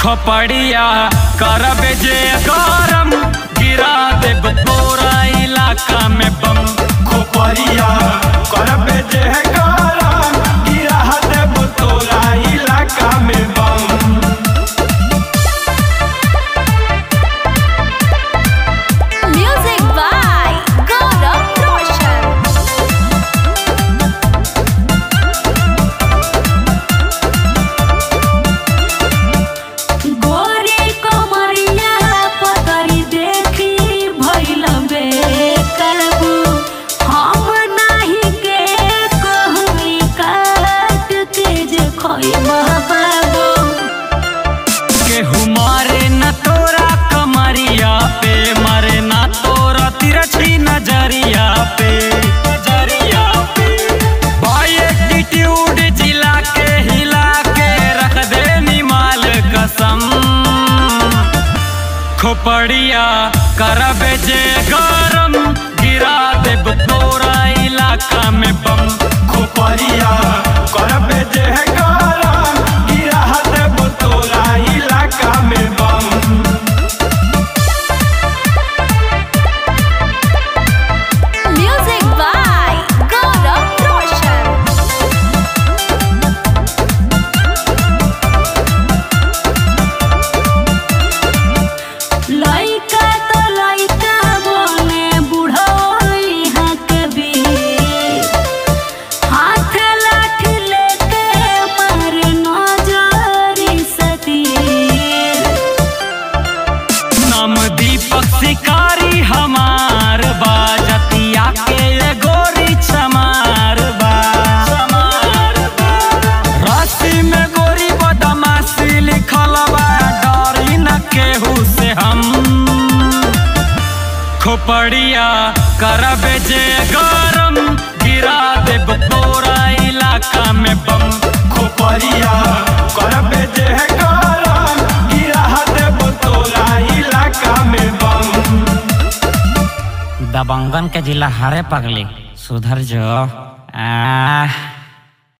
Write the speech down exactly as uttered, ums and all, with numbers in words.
खोपड़िया करबे जे गरम गिरा देब तोरा इलाका में बम। खोपड़िया करबे जे गरम गिरा देब तोरा इलाका में बम। Music by Gaurav Roshan। गोरी कमरिया पतरी देखी भइल बेकाबू, हम नाही के कहमी काट के जे खइबा बाबू। केहू मारे न तोरा कमरिया पे, मारे न तोरा तिरछी नजरिया पे नजरिया पे। भाई एटीट्यूड जिला के हिला के रख दे निमाल कसम। खोपड़िया करबे जे गरम गिरा देब तोरा इलाका में बम। खोपड़िया करबे जे गरम गिरा देब तोरा इलाका में बम। Music by Gaurav Roshan। लइका तो लइका बोले बुढ़ई हक भी, हाथ लाठी लेके मार नजरी सतीर। नाम दीपक शिकारी हमार बा, जतिया के ये गोरी चमार बा चमार बा। राशि में गोरी बदमाशी लिखल बा, डरी न केहू से हम। खोपड़िया करबे जे गरम गिरा देब तोरा इलाका में बम। खोपड़िया करबे जे गरम गिरा देब तोरा इलाका में बम। दबंगन के जिला हरे पगली सुधर जो आ